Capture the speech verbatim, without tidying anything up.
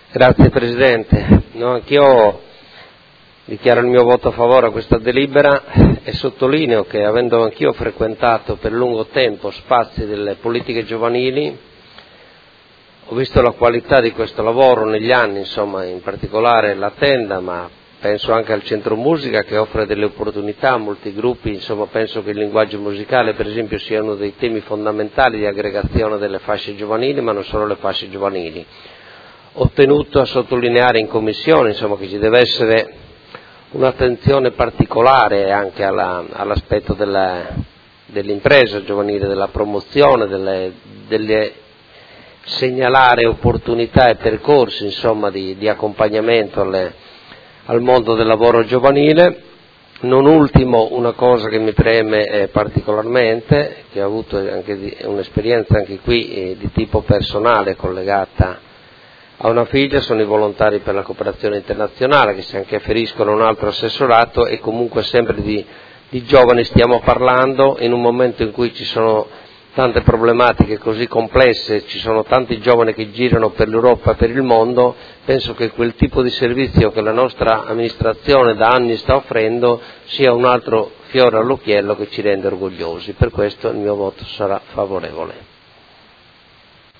Grazie Presidente. No, anch'io dichiaro il mio voto a favore a questa delibera e sottolineo che, avendo anch'io frequentato per lungo tempo spazi delle politiche giovanili, ho visto la qualità di questo lavoro negli anni, insomma, in particolare la tenda, ma penso anche al centro musica che offre delle opportunità a molti gruppi. Insomma, penso che il linguaggio musicale, per esempio, sia uno dei temi fondamentali di aggregazione delle fasce giovanili, ma non solo le fasce giovanili. Ho tenuto a sottolineare in commissione, insomma, che ci deve essere un'attenzione particolare anche alla, all'aspetto della, dell'impresa giovanile, della promozione, delle, delle segnalare opportunità e percorsi, insomma, di, di accompagnamento alle, al mondo del lavoro giovanile. Non ultimo, una cosa che mi preme eh, particolarmente, che ho avuto anche di, un'esperienza anche qui eh, di tipo personale collegata a una figlia, sono i volontari per la cooperazione internazionale, che si anche afferiscono a un altro assessorato, e comunque sempre di, di giovani stiamo parlando in un momento in cui ci sono tante problematiche così complesse, ci sono tanti giovani che girano per l'Europa e per il mondo. Penso che quel tipo di servizio che la nostra amministrazione da anni sta offrendo sia un altro fiore all'occhiello che ci rende orgogliosi. Per questo il mio voto sarà favorevole.